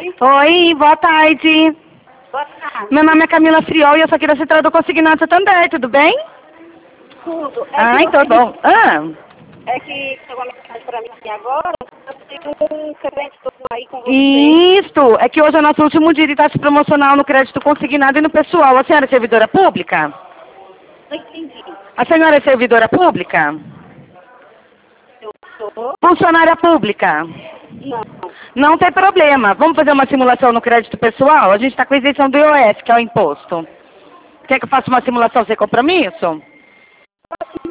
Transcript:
tarde. Oi, boa tarde. Boa tarde. Meu nome é Camila Friol e eu sou aqui da Central do Consignado Santander, tudo bem? Tudo. Ai, tô bom. É que chegou uma mensagem para mim aqui agora. Eu tenho um crédito aí com você. Isso, é que hoje é nosso último dia de taxa promocional no crédito consignado e no pessoal. A senhora é servidora pública? Não entendi. A senhora é servidora pública? Eu sou? Funcionária pública? Não. Não tem problema. Vamos fazer uma simulação no crédito pessoal? A gente está com a isenção do IOF, que é o imposto. Quer que eu faça uma simulação sem compromisso?